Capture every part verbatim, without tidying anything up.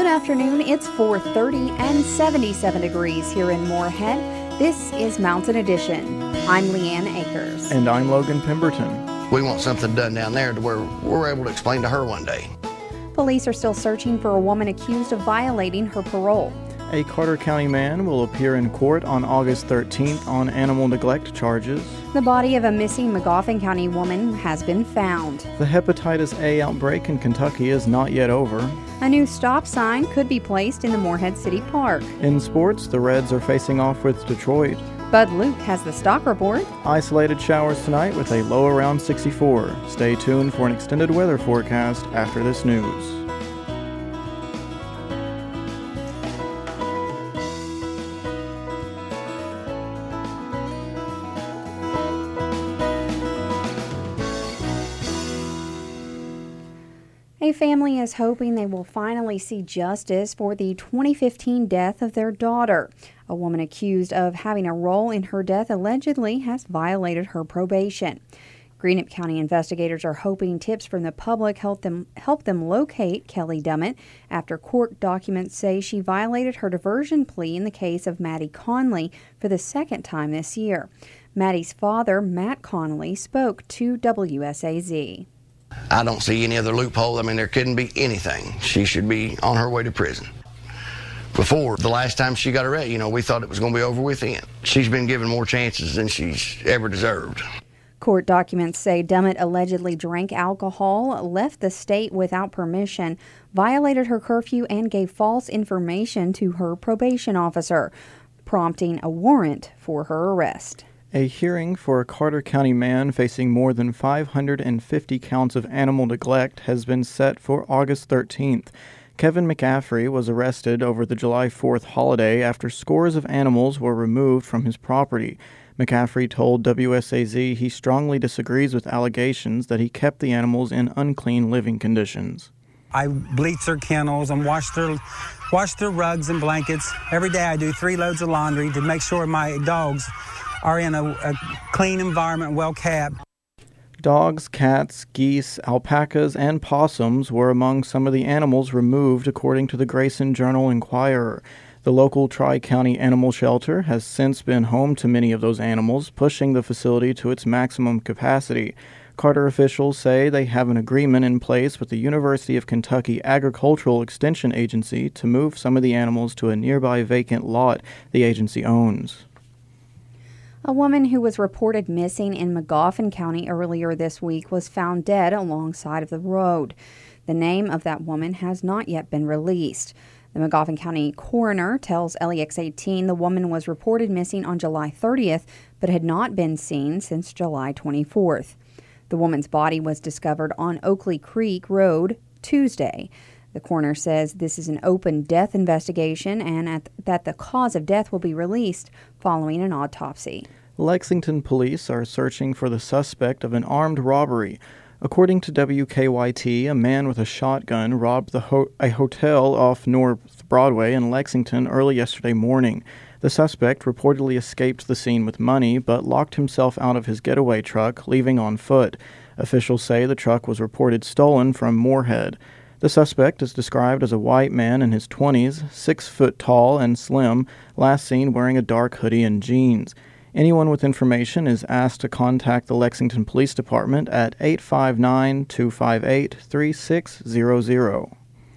Good afternoon. It's four thirty and seventy-seven degrees here in Moorhead. This is Mountain Edition. I'm Leanne Akers. And I'm Logan Pemberton. We want something done down there to where we're able to explain to her one day. Police are still searching for a woman accused of violating her parole. A Carter County man will appear in court on August thirteenth on animal neglect charges. The body of a missing Magoffin County woman has been found. The hepatitis A outbreak in Kentucky is not yet over. A new stop sign could be placed in the Moorhead City Park. In sports, the Reds are facing off with Detroit. Bud Luke has the stock report. Isolated showers tonight with a low around sixty-four. Stay tuned for an extended weather forecast after this news. A family is hoping they will finally see justice for the twenty fifteen death of their daughter. A woman accused of having a role in her death allegedly has violated her probation. Greenup County investigators are hoping tips from the public help them help them locate Kelly Dummett after court documents say she violated her diversion plea in the case of Maddie Conley for the second time this year. Maddie's father, Matt Connolly, spoke to W S A Z. I don't see any other loophole. I mean, there couldn't be anything. She should be on her way to prison. Before, the last time she got arrested, you know, we thought it was going to be over with then. She's been given more chances than she's ever deserved. Court documents say Dummett allegedly drank alcohol, left the state without permission, violated her curfew, and gave false information to her probation officer, prompting a warrant for her arrest. A hearing for a Carter County man facing more than five hundred fifty counts of animal neglect has been set for August thirteenth. Kevin McCaffrey was arrested over the July fourth holiday after scores of animals were removed from his property. McCaffrey told W S A Z he strongly disagrees with allegations that he kept the animals in unclean living conditions. I bleach their kennels and wash their wash their rugs and blankets. Every day I do three loads of laundry to make sure my dogs are in a, a clean environment, well kept. Dogs, cats, geese, alpacas, and possums were among some of the animals removed, according to the Grayson Journal-Inquirer. The local Tri-County Animal Shelter has since been home to many of those animals, pushing the facility to its maximum capacity. Carter officials say they have an agreement in place with the University of Kentucky Agricultural Extension Agency to move some of the animals to a nearby vacant lot the agency owns. A woman who was reported missing in Magoffin County earlier this week was found dead alongside of the road. The name of that woman has not yet been released. The Magoffin County coroner tells L E X eighteen the woman was reported missing on July thirtieth, but had not been seen since July twenty-fourth. The woman's body was discovered on Oakley Creek Road Tuesday. The coroner says this is an open death investigation and at, that the cause of death will be released following an autopsy. Lexington police are searching for the suspect of an armed robbery. According to W K Y T, a man with a shotgun robbed the ho- a hotel off North Broadway in Lexington early yesterday morning. The suspect reportedly escaped the scene with money, but locked himself out of his getaway truck, leaving on foot. Officials say the truck was reported stolen from Moorhead. The suspect is described as a white man in his twenties, six foot tall and slim, last seen wearing a dark hoodie and jeans. Anyone with information is asked to contact the Lexington Police Department at eight five nine, two five eight, three six zero zero.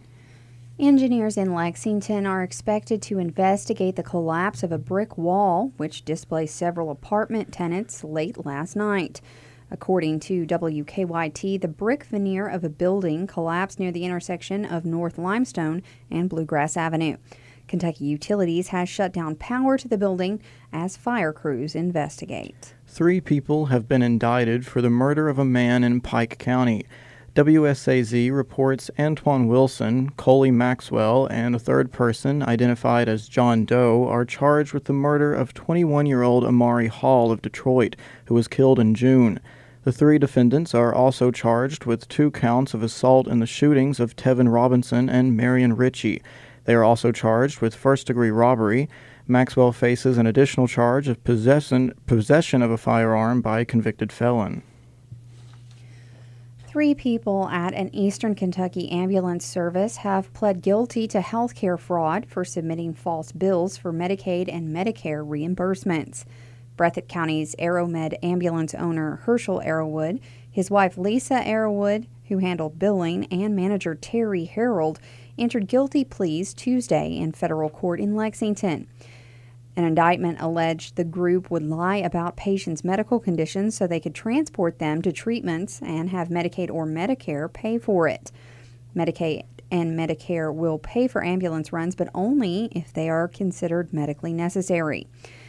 Engineers in Lexington are expected to investigate the collapse of a brick wall which displaced several apartment tenants late last night. According to W K Y T, the brick veneer of a building collapsed near the intersection of North Limestone and Bluegrass Avenue. Kentucky Utilities has shut down power to the building as fire crews investigate. Three people have been indicted for the murder of a man in Pike County. W S A Z reports Antoine Wilson, Coley Maxwell, and a third person identified as John Doe are charged with the murder of twenty-one-year-old Amari Hall of Detroit, who was killed in June. The three defendants are also charged with two counts of assault in the shootings of Tevin Robinson and Marion Ritchie. They are also charged with first-degree robbery. Maxwell faces an additional charge of possession, possession of a firearm by a convicted felon. Three people at an Eastern Kentucky ambulance service have pled guilty to healthcare fraud for submitting false bills for Medicaid and Medicare reimbursements. Breathitt County's Aeromed ambulance owner Herschel Arrowwood, his wife Lisa Arrowwood, who handled billing, and manager Terry Harold entered guilty pleas Tuesday in federal court in Lexington. An indictment alleged the group would lie about patients' medical conditions so they could transport them to treatments and have Medicaid or Medicare pay for it. Medicaid and Medicare will pay for ambulance runs, but only if they are considered medically necessary.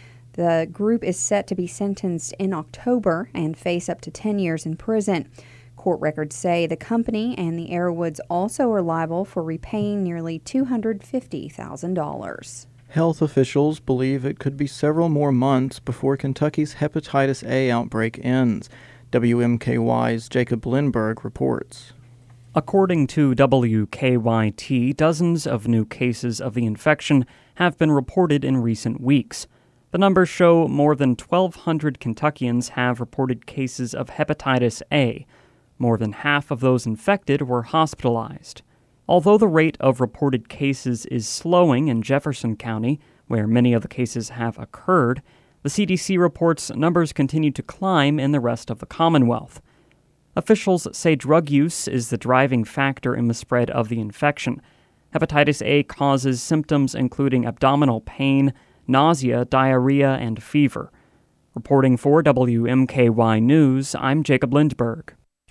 The group is set to be sentenced in October and face up to ten years in prison. Court records say the company and the Arrowwoods also are liable for repaying nearly two hundred fifty thousand dollars. Health officials believe it could be several more months before Kentucky's hepatitis A outbreak ends. W M K Y's Jacob Lindberg reports. According to W K Y T, dozens of new cases of the infection have been reported in recent weeks. The numbers show more than twelve hundred Kentuckians have reported cases of hepatitis A. More than half of those infected were hospitalized. Although the rate of reported cases is slowing in Jefferson County, where many of the cases have occurred, the C D C reports numbers continue to climb in the rest of the Commonwealth. Officials say drug use is the driving factor in the spread of the infection. Hepatitis A causes symptoms including abdominal pain, nausea, diarrhea, and fever. Reporting for W M K Y News, I'm Jacob Lindberg.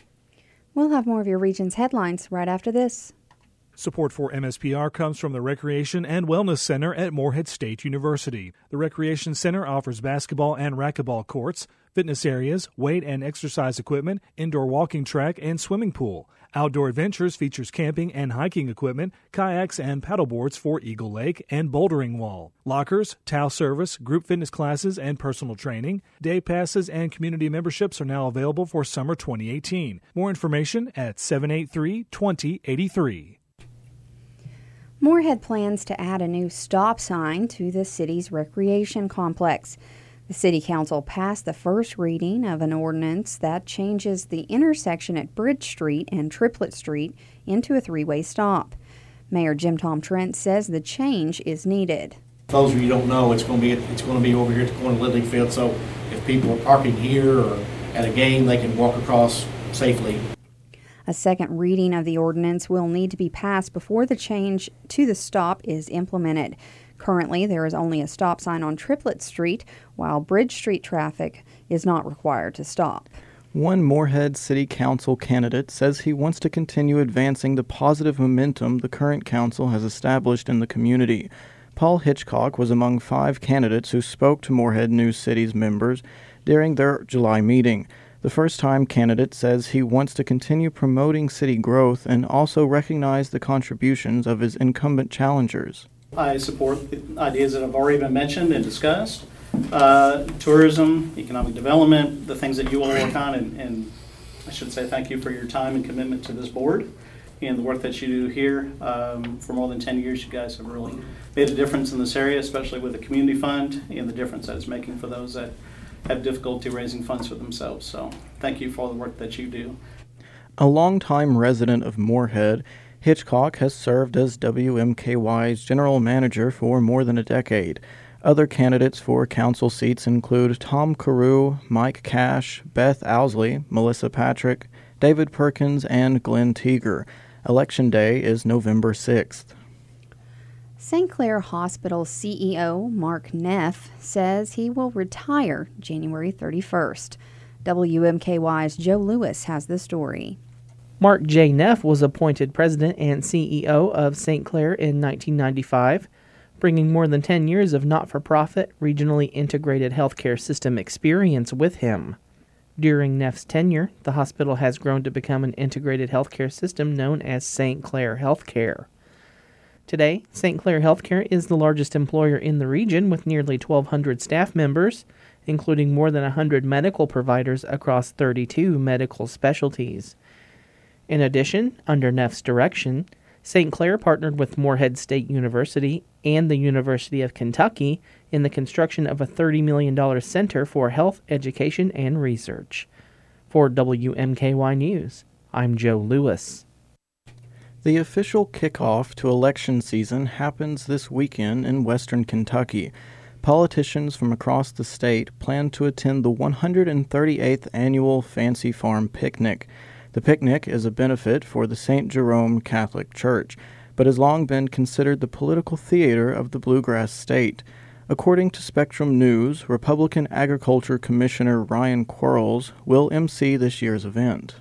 We'll have more of your region's headlines right after this. Support for M S P R comes from the Recreation and Wellness Center at Morehead State University. The Recreation Center offers basketball and racquetball courts, fitness areas, weight and exercise equipment, indoor walking track, and swimming pool. Outdoor Adventures features camping and hiking equipment, kayaks and paddleboards for Eagle Lake and Bouldering Wall, lockers, towel service, group fitness classes and personal training. Day passes and community memberships are now available for summer twenty eighteen. More information at seven eight three, two zero eight three. Morehead plans to add a new stop sign to the city's recreation complex. The City Council passed the first reading of an ordinance that changes the intersection at Bridge Street and Triplet Street into a three-way stop. Mayor Jim Tom Trent says the change is needed. For those of you who don't know, it's going to be it's going to be over here at the corner of Lidley Field, so if people are parking here or at a game, they can walk across safely. A second reading of the ordinance will need to be passed before the change to the stop is implemented. Currently, there is only a stop sign on Triplet Street, while Bridge Street traffic is not required to stop. One Morehead City Council candidate says he wants to continue advancing the positive momentum the current council has established in the community. Paul Hitchcock was among five candidates who spoke to Morehead New City's members during their July meeting. The first-time candidate says he wants to continue promoting city growth and also recognize the contributions of his incumbent challengers. I support the ideas that have already been mentioned and discussed. Uh, tourism, economic development, the things that you all work on, and, and I should say thank you for your time and commitment to this board and the work that you do here. Um, for more than ten years, you guys have really made a difference in this area, especially with the community fund and the difference that it's making for those that have difficulty raising funds for themselves. So thank you for all the work that you do. A longtime resident of Morehead, Hitchcock has served as W M K Y's general manager for more than a decade. Other candidates for council seats include Tom Carew, Mike Cash, Beth Owsley, Melissa Patrick, David Perkins, and Glenn Teeger. Election day is November sixth. Saint Clair Hospital C E O Mark Neff says he will retire January thirty-first. W M K Y's Joe Lewis has the story. Mark J. Neff was appointed president and C E O of Saint Clair in nineteen ninety-five, bringing more than ten years of not-for-profit, regionally integrated healthcare system experience with him. During Neff's tenure, the hospital has grown to become an integrated healthcare system known as Saint Clair Healthcare. Today, Saint Clair Healthcare is the largest employer in the region with nearly twelve hundred staff members, including more than one hundred medical providers across thirty-two medical specialties. In addition, under Neff's direction, Saint Clair partnered with Morehead State University and the University of Kentucky in the construction of a thirty million dollars Center for Health, Education, and Research. For W M K Y News, I'm Joe Lewis. The official kickoff to election season happens this weekend in western Kentucky. Politicians from across the state plan to attend the one hundred thirty-eighth Annual Fancy Farm Picnic. The picnic is a benefit for the Saint Jerome Catholic Church, but has long been considered the political theater of the Bluegrass State. According to Spectrum News, Republican Agriculture Commissioner Ryan Quarles will emcee this year's event.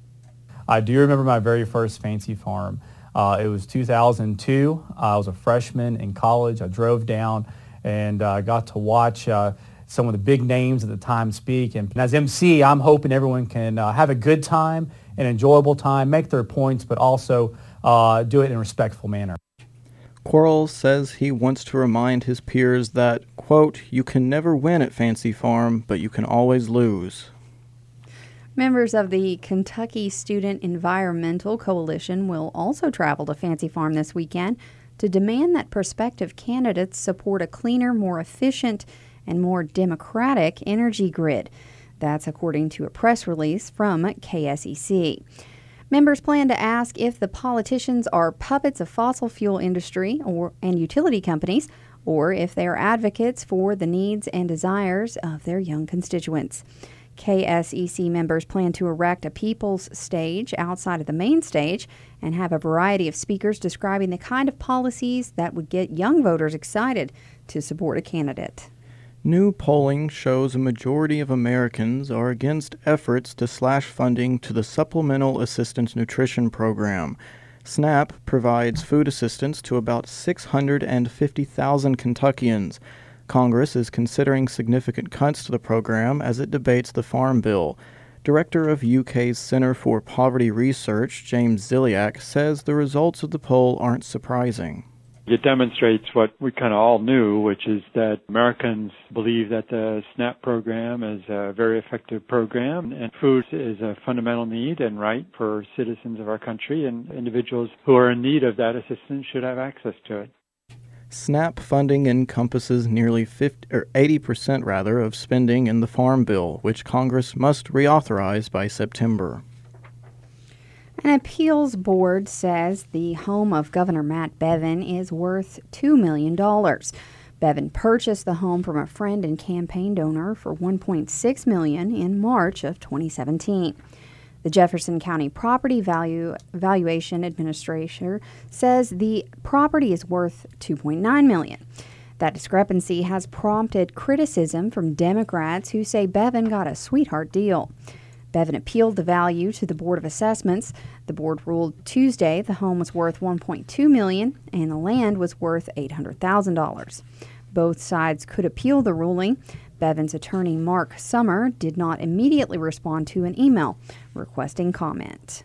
I do remember my very first Fancy Farm. Uh, it was two thousand two. I was a freshman in college. I drove down and uh, got to watch uh, some of the big names at the time speak. And as M C, I'm hoping everyone can uh, have a good time, an enjoyable time, make their points, but also uh, do it in a respectful manner. Quarles says he wants to remind his peers that, quote, you can never win at Fancy Farm, but you can always lose. Members of the Kentucky Student Environmental Coalition will also travel to Fancy Farm this weekend to demand that prospective candidates support a cleaner, more efficient, and more democratic energy grid. That's according to a press release from K S E C. Members plan to ask if the politicians are puppets of fossil fuel industry or and utility companies, or if they are advocates for the needs and desires of their young constituents. K S E C members plan to erect a people's stage outside of the main stage and have a variety of speakers describing the kind of policies that would get young voters excited to support a candidate. New polling shows a majority of Americans are against efforts to slash funding to the Supplemental Assistance Nutrition Program. SNAP provides food assistance to about six hundred fifty thousand Kentuckians. Congress is considering significant cuts to the program as it debates the Farm Bill. Director of U K's Center for Poverty Research, James Ziliak, says the results of the poll aren't surprising. It demonstrates what we kind of all knew, which is that Americans believe that the SNAP program is a very effective program, and food is a fundamental need and right for citizens of our country, and individuals who are in need of that assistance should have access to it. SNAP funding encompasses nearly fifty, or eighty percent rather, of spending in the Farm Bill, which Congress must reauthorize by September. An appeals board says the home of Governor Matt Bevin is worth two million dollars. Bevin purchased the home from a friend and campaign donor for one point six million dollars in March of twenty seventeen. The Jefferson County Property Value Valuation Administrator says the property is worth two point nine million dollars. That discrepancy has prompted criticism from Democrats who say Bevin got a sweetheart deal. Bevin appealed the value to the Board of Assessments. The board ruled Tuesday the home was worth one point two million dollars and the land was worth eight hundred thousand dollars. Both sides could appeal the ruling. Bevin's attorney, Mark Summer, did not immediately respond to an email requesting comment.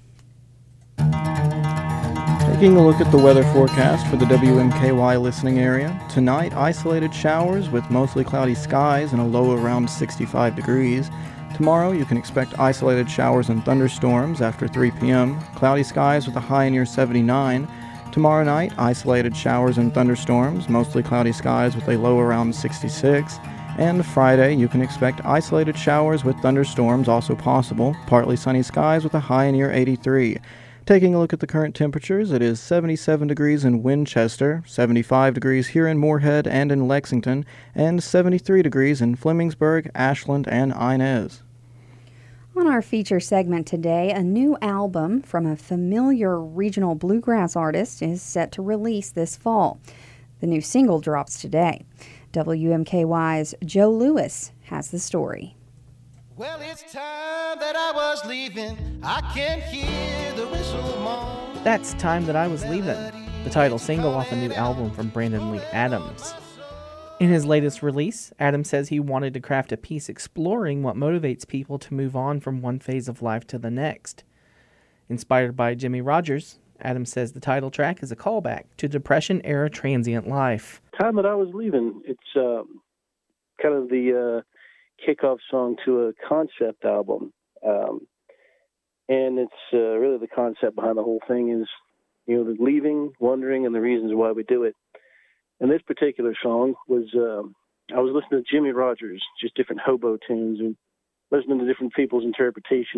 Taking a look at the weather forecast for the W M K Y listening area. Tonight, isolated showers with mostly cloudy skies and a low around sixty-five degrees. Tomorrow, you can expect isolated showers and thunderstorms after three p.m., cloudy skies with a high near seventy-nine. Tomorrow night, isolated showers and thunderstorms, mostly cloudy skies with a low around sixty-six. And Friday, you can expect isolated showers with thunderstorms also possible, partly sunny skies with a high near eighty-three. Taking a look at the current temperatures, it is seventy-seven degrees in Winchester, seventy-five degrees here in Moorhead and in Lexington, and seventy-three degrees in Flemingsburg, Ashland, and Inez. On our feature segment today, a new album from a familiar regional bluegrass artist is set to release this fall. The new single drops today. W M K Y's Joe Lewis has the story. Well, it's time that I was leaving. I can hear the whistle moan. That's Time That I Was Leaving, the title single off a new album from Brandon Lee Adams. In his latest release, Adams says he wanted to craft a piece exploring what motivates people to move on from one phase of life to the next. Inspired by Jimmie Rodgers, Adams says the title track is a callback to Depression-era transient life. Time That I Was Leaving, it's um, kind of the uh, kickoff song to a concept album. Um, and it's uh, really the concept behind the whole thing is, you know, the leaving, wondering, and the reasons why we do it. And this particular song was, um, I was listening to Jimmie Rodgers, just different hobo tunes, and listening to different people's interpretations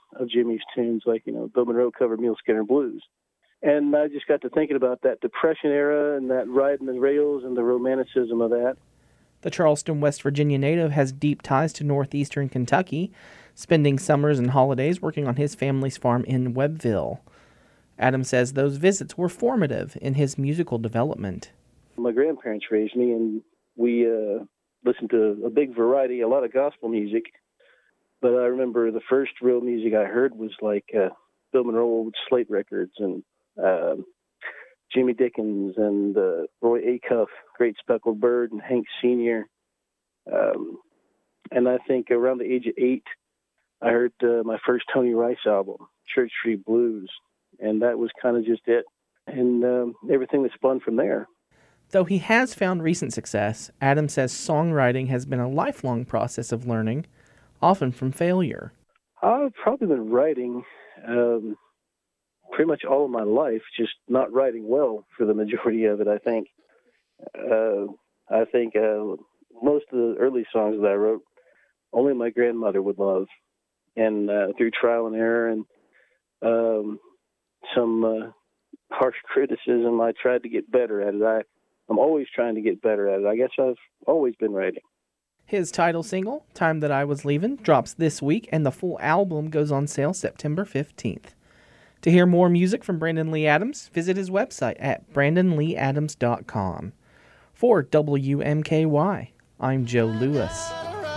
of Jimmy's tunes, like, you know, Bill Monroe covered Mule Skinner Blues. And I just got to thinking about that Depression era and that riding the rails and the romanticism of that. The Charleston, West Virginia native has deep ties to northeastern Kentucky, spending summers and holidays working on his family's farm in Webbville. Adams says those visits were formative in his musical development. My grandparents raised me, and we uh, listened to a big variety, a lot of gospel music. But I remember the first real music I heard was like uh, Bill Monroe old Slate records and uh, Jimmy Dickens and uh, Roy Acuff, Great Speckled Bird, and Hank Senior Um, and I think around the age of eight, I heard uh, my first Tony Rice album, Church Street Blues, and that was kind of just it. And um, everything that spun from there. Though he has found recent success, Adams says songwriting has been a lifelong process of learning, often from failure. I've probably been writing um, pretty much all of my life, just not writing well for the majority of it, I think. Uh, I think uh, most of the early songs that I wrote, only my grandmother would love. And uh, through trial and error and um, some uh, harsh criticism, I tried to get better at it. I, I'm always trying to get better at it. I guess I've always been writing. His title single, Time That I Was Leavin', drops this week, and the full album goes on sale September fifteenth. To hear more music from Brandon Lee Adams, visit his website at brandon lee adams dot com. For W M K Y, I'm Joe Lewis.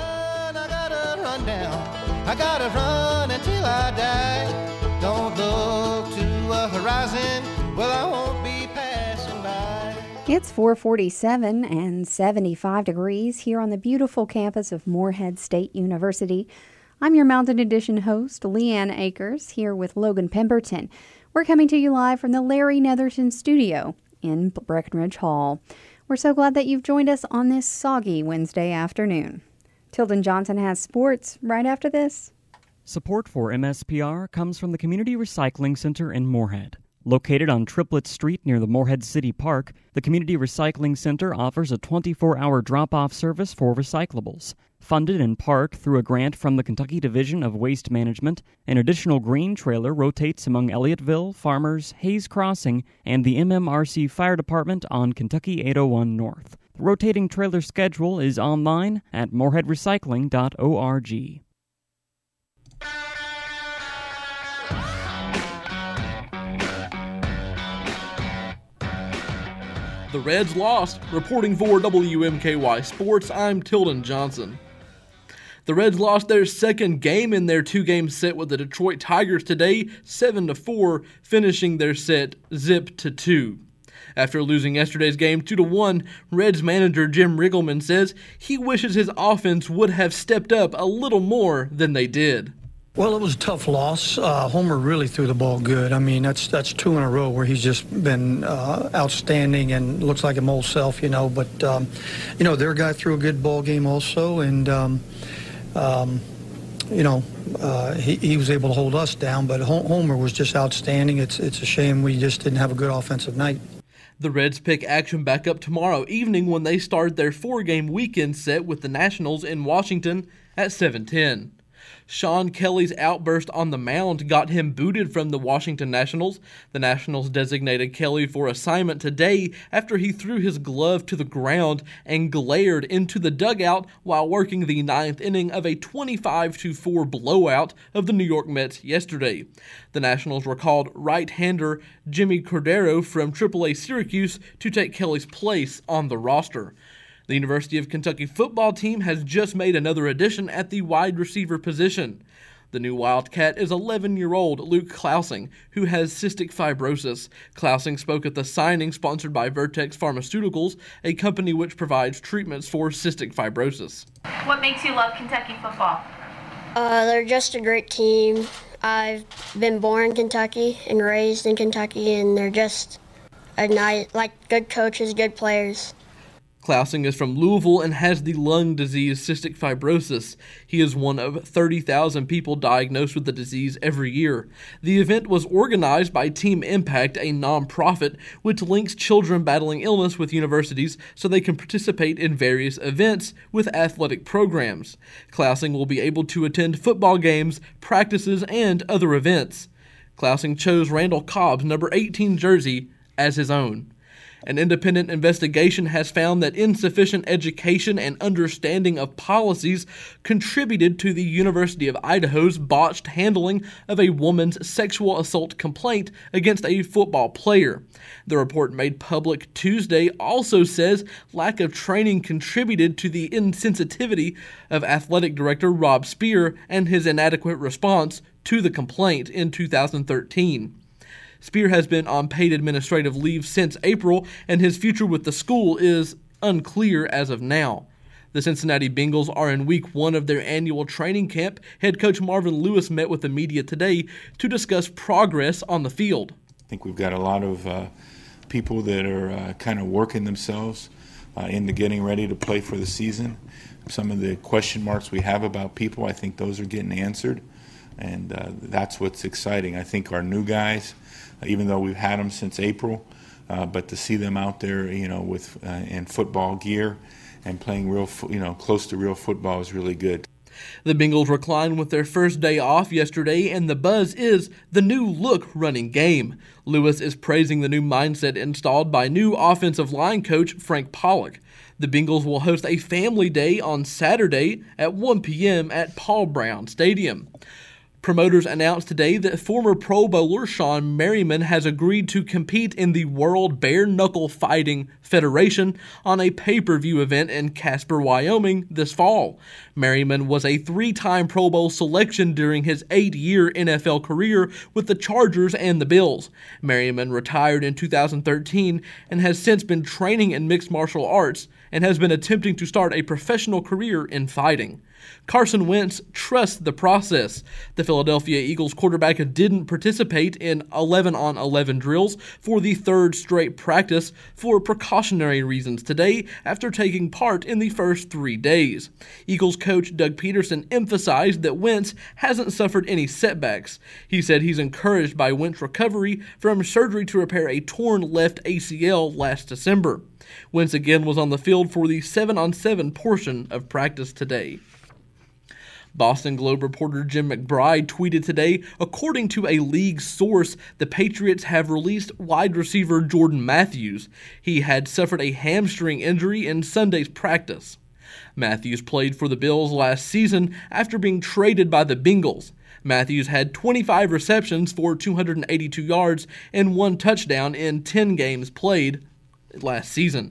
I gotta run until I die. Don't look to a horizon. Well, I won't be passing by. It's four forty-seven and seventy-five degrees here on the beautiful campus of Morehead State University. I'm your Mountain Edition host, Leanne Akers, here with Logan Pemberton. We're coming to you live from the Larry Netherton studio in Breckenridge Hall. We're so glad that you've joined us on this soggy Wednesday afternoon. Tilden Johnson has sports right after this. Support for M S P R comes from the Community Recycling Center in Morehead. Located on Triplet Street near the Morehead City Park, the Community Recycling Center offers a twenty-four hour drop-off service for recyclables. Funded in part through a grant from the Kentucky Division of Waste Management, an additional green trailer rotates among Elliotteville, Farmers, Hayes Crossing, and the M M R C Fire Department on Kentucky eight oh one North. The rotating trailer schedule is online at morehead recycling dot org. The Reds lost. Reporting for W M K Y Sports, I'm Tilden Johnson. The Reds lost their second game in their two-game set with the Detroit Tigers today, seven to four, finishing their set zip to two. After losing yesterday's game two to one, Reds manager Jim Riggleman says he wishes his offense would have stepped up a little more than they did. Well, it was a tough loss. Uh, Homer really threw the ball good. I mean, that's that's two in a row where he's just been uh, outstanding and looks like him old self, you know. But, um, you know, their guy threw a good ball game also. And, um, um, you know, uh, he, he was able to hold us down. But Homer was just outstanding. It's, it's a shame we just didn't have a good offensive night. The Reds pick action back up tomorrow evening when they start their four-game weekend set with the Nationals in Washington at seven ten. Sean Kelly's outburst on the mound got him booted from the Washington Nationals. The Nationals designated Kelly for assignment today after he threw his glove to the ground and glared into the dugout while working the ninth inning of a twenty-five to four blowout of the New York Mets yesterday. The Nationals recalled right-hander Jimmy Cordero from triple A Syracuse to take Kelly's place on the roster. The University of Kentucky football team has just made another addition at the wide receiver position. The new Wildcat is eleven-year-old Luke Klausing, who has cystic fibrosis. Klausing spoke at the signing sponsored by Vertex Pharmaceuticals, a company which provides treatments for cystic fibrosis. What makes you love Kentucky football? Uh, they're just a great team. I've been born in Kentucky and raised in Kentucky, and they're just a nice, like good coaches, good players. Klausing is from Louisville and has the lung disease cystic fibrosis. He is one of thirty thousand people diagnosed with the disease every year. The event was organized by Team Impact, a nonprofit which links children battling illness with universities so they can participate in various events with athletic programs. Klausing will be able to attend football games, practices, and other events. Klausing chose Randall Cobb's number eighteen jersey as his own. An independent investigation has found that insufficient education and understanding of policies contributed to the University of Idaho's botched handling of a woman's sexual assault complaint against a football player. The report made public Tuesday also says lack of training contributed to the insensitivity of athletic director Rob Spear and his inadequate response to the complaint in two thousand thirteen. Spear has been on paid administrative leave since April, and his future with the school is unclear as of now. The Cincinnati Bengals are in week one of their annual training camp. Head coach Marvin Lewis met with the media today to discuss progress on the field. I think we've got a lot of uh, people that are uh, kind of working themselves uh, into getting ready to play for the season. Some of the question marks we have about people, I think those are getting answered, and uh, that's what's exciting. I think our new guys, even though we've had them since April, uh, but to see them out there, you know, with uh, in football gear and playing real, fo- you know, close to real football is really good. The Bengals reclined with their first day off yesterday, and the buzz is the new look running game. Lewis is praising the new mindset installed by new offensive line coach Frank Pollock. The Bengals will host a family day on Saturday at one p.m. at Paul Brown Stadium. Promoters announced today that former Pro Bowler Shawn Merriman has agreed to compete in the World Bare Knuckle Fighting Federation on a pay-per-view event in Casper, Wyoming this fall. Merriman was a three-time Pro Bowl selection during his eight-year N F L career with the Chargers and the Bills. Merriman retired in two thousand thirteen and has since been training in mixed martial arts and has been attempting to start a professional career in fighting. Carson Wentz trusts the process. The Philadelphia Eagles quarterback didn't participate in eleven on eleven drills for the third straight practice for precautionary reasons today after taking part in the first three days. Eagles coach Doug Peterson emphasized that Wentz hasn't suffered any setbacks. He said he's encouraged by Wentz's recovery from surgery to repair a torn left A C L last December. Wentz again was on the field for the seven on seven portion of practice today. Boston Globe reporter Jim McBride tweeted today, according to a league source, the Patriots have released wide receiver Jordan Matthews. He had suffered a hamstring injury in Sunday's practice. Matthews played for the Bills last season after being traded by the Bengals. Matthews had twenty-five receptions for two hundred eighty-two yards and one touchdown in ten games played last season.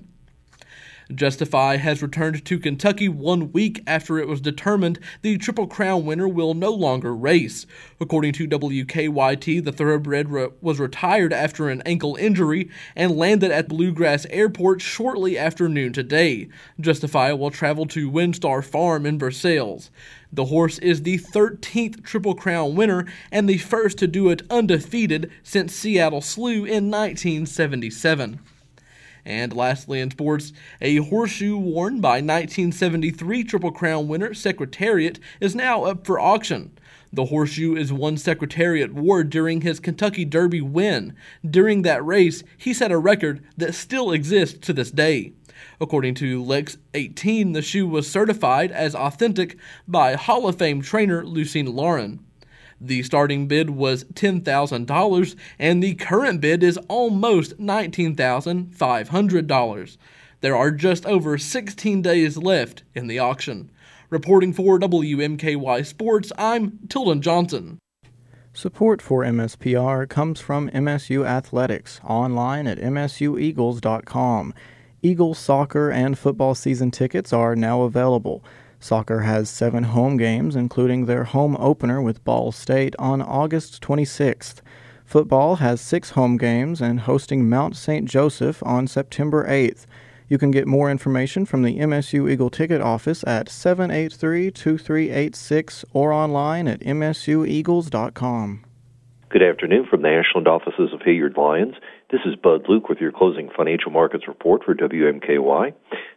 Justify has returned to Kentucky one week after it was determined the Triple Crown winner will no longer race. According to W K Y T, the thoroughbred re- was retired after an ankle injury and landed at Bluegrass Airport shortly after noon today. Justify will travel to Windstar Farm in Versailles. The horse is the thirteenth Triple Crown winner and the first to do it undefeated since Seattle Slew in nineteen seventy-seven. And lastly in sports, a horseshoe worn by nineteen seventy-three Triple Crown winner Secretariat is now up for auction. The horseshoe is one Secretariat wore during his Kentucky Derby win. During that race, he set a record that still exists to this day. According to Lex eighteen, the shoe was certified as authentic by Hall of Fame trainer Lucine Lauren. The starting bid was ten thousand dollars, and the current bid is almost nineteen thousand five hundred dollars. There are just over sixteen days left in the auction. Reporting for W M K Y Sports, I'm Tilden Johnson. Support for M S P R comes from M S U Athletics, online at m s u eagles dot com. Eagles soccer and football season tickets are now available. Soccer has seven home games, including their home opener with Ball State on August twenty-sixth. Football has six home games and hosting Mount Saint Joseph on September eighth. You can get more information from the M S U Eagle Ticket Office at seven eight three, two three eight six or online at m s u eagles dot com. Good afternoon from the Ashland offices of Hilliard Lyons. This is Bud Luke with your closing financial markets report for W M K Y.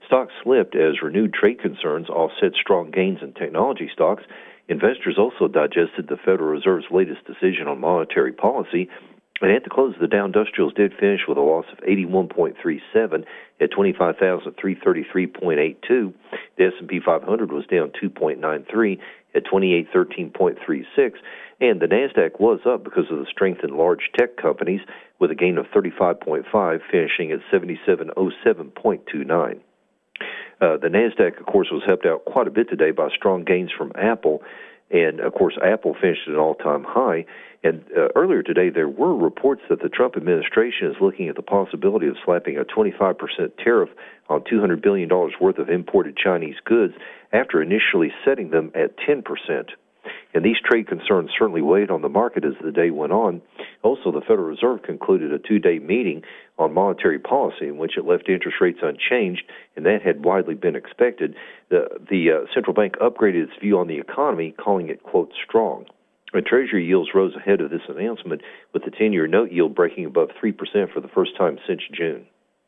Stocks slipped as renewed trade concerns offset strong gains in technology stocks. Investors also digested the Federal Reserve's latest decision on monetary policy. And at the close, the Dow Industrials did finish with a loss of eighty-one point three seven at twenty-five thousand three hundred thirty-three point eight two. The S and P five hundred was down two point nine three at twenty-eight thirteen point three six. And the NASDAQ was up because of the strength in large tech companies with a gain of thirty-five point five, finishing at seventy-seven oh seven point two nine. Uh, the NASDAQ, of course, was helped out quite a bit today by strong gains from Apple. And, of course, Apple finished at an all-time high. And uh, earlier today, there were reports that the Trump administration is looking at the possibility of slapping a twenty-five percent tariff on two hundred billion dollars worth of imported Chinese goods after initially setting them at ten percent. And these trade concerns certainly weighed on the market as the day went on. Also, the Federal Reserve concluded a two-day meeting on monetary policy in which it left interest rates unchanged, and that had widely been expected. The, the uh, central bank upgraded its view on the economy, calling it, quote, strong. And Treasury yields rose ahead of this announcement, with the ten-year note yield breaking above three percent for the first time since June.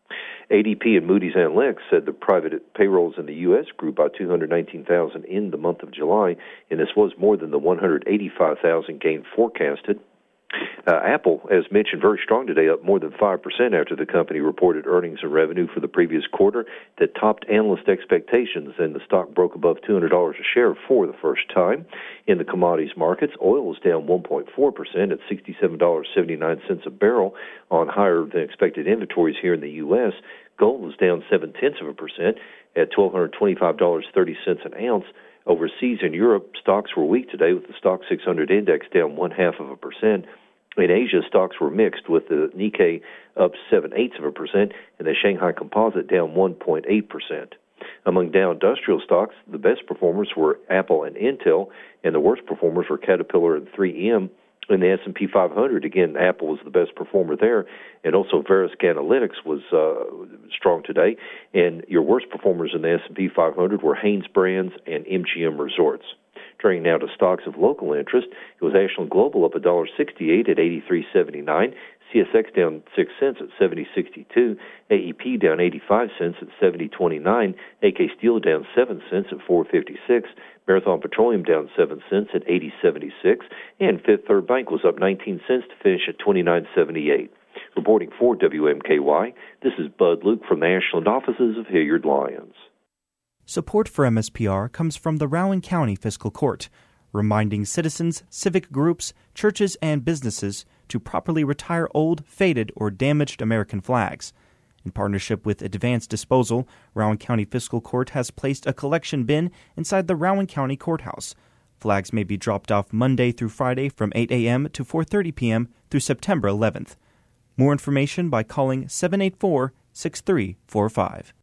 A D P and Moody's Analytics said the private payrolls in the U S grew by two hundred nineteen thousand in the month of July, and this was more than the one hundred eighty-five thousand gain forecasted. Uh, Apple, as mentioned, very strong today, up more than five percent after the company reported earnings and revenue for the previous quarter that topped analyst expectations, and the stock broke above two hundred dollars a share for the first time. In the commodities markets, oil was down one point four percent at sixty-seven dollars and seventy-nine cents a barrel on higher than expected inventories here in the U S. Gold was down seven-tenths of a percent at one thousand two hundred twenty-five dollars and thirty cents an ounce. Overseas in Europe, stocks were weak today, with the Stock six hundred index down one-half of a percent. In Asia, stocks were mixed, with the Nikkei up seven-eighths of a percent and the Shanghai Composite down one point eight percent. Among Dow Industrial stocks, the best performers were Apple and Intel, and the worst performers were Caterpillar and three M. In the S and P five hundred, again, Apple was the best performer there, and also Verisk Analytics was uh, strong today. And your worst performers in the S and P five hundred were Hanes Brands and M G M Resorts. Turning now to stocks of local interest, it was Ashland Global up one dollar and sixty-eight cents at eighty-three seventy-nine. C S X down six cents at seventy sixty-two. A E P down eighty-five cents at seventy twenty-nine. A K Steel down seven cents at four fifty-six. Marathon Petroleum down seven cents at eighty seventy-six. And Fifth Third Bank was up nineteen cents to finish at twenty-nine seventy-eight. Reporting for W M K Y, this is Bud Luke from the Ashland offices of Hilliard Lyons. Support for M S P R comes from the Rowan County Fiscal Court, reminding citizens, civic groups, churches, and businesses to properly retire old, faded, or damaged American flags. In partnership with Advanced Disposal, Rowan County Fiscal Court has placed a collection bin inside the Rowan County Courthouse. Flags may be dropped off Monday through Friday from eight a.m. to four thirty p.m. through September eleventh. More information by calling seven eight four, six three four five.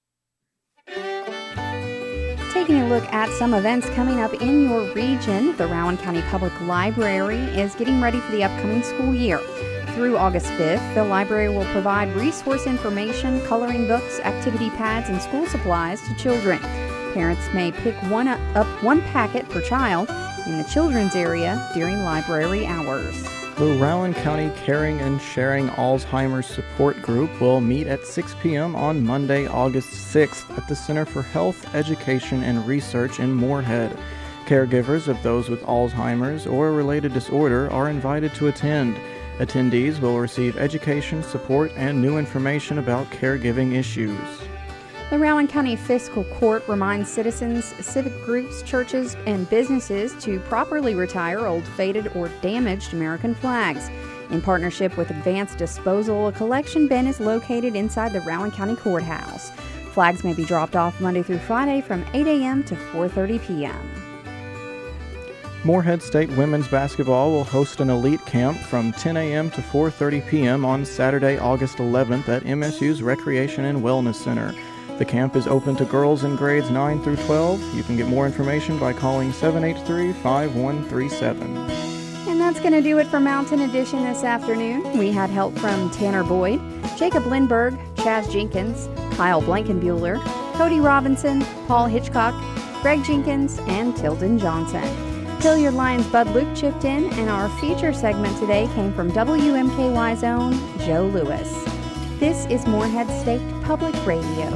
Taking a look at some events coming up in your region, the Rowan County Public Library is getting ready for the upcoming school year. Through August fifth, the library will provide resource information, coloring books, activity pads, and school supplies to children. Parents may pick one up one packet per child in the children's area during library hours. The Rowan County Caring and Sharing Alzheimer's Support Group will meet at six p.m. on Monday, August sixth at the Center for Health, Education, and Research in Moorhead. Caregivers of those with Alzheimer's or a related disorder are invited to attend. Attendees will receive education, support, and new information about caregiving issues. The Rowan County Fiscal Court reminds citizens, civic groups, churches, and businesses to properly retire old, faded, or damaged American flags. In partnership with Advanced Disposal, a collection bin is located inside the Rowan County Courthouse. Flags may be dropped off Monday through Friday from eight a.m. to four thirty p.m. Moorhead State Women's Basketball will host an elite camp from ten a.m. to four thirty p.m. on Saturday, August eleventh at M S U's Recreation and Wellness Center. The camp is open to girls in grades nine through twelve. You can get more information by calling seven eight three, five one three seven. And that's going to do it for Mountain Edition this afternoon. We had help from Tanner Boyd, Jacob Lindberg, Chaz Jenkins, Kyle Blankenbuehler, Cody Robinson, Paul Hitchcock, Greg Jenkins, and Tilden Johnson. Hilliard Lyons' Bud Luke chipped in, and our feature segment today came from W M K Y's own Joe Lewis. This is Moorhead State Public Radio.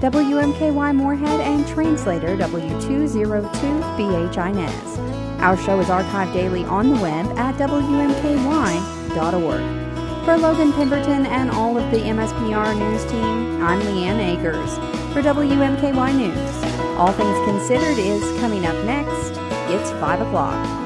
W M K Y Moorhead, and translator W two oh two B H Inez. Our show is archived daily on the web at W M K Y dot org. For Logan Pemberton and all of the M S P R News team, I'm Leanne Akers. For W M K Y News, All Things Considered is coming up next. It's five o'clock.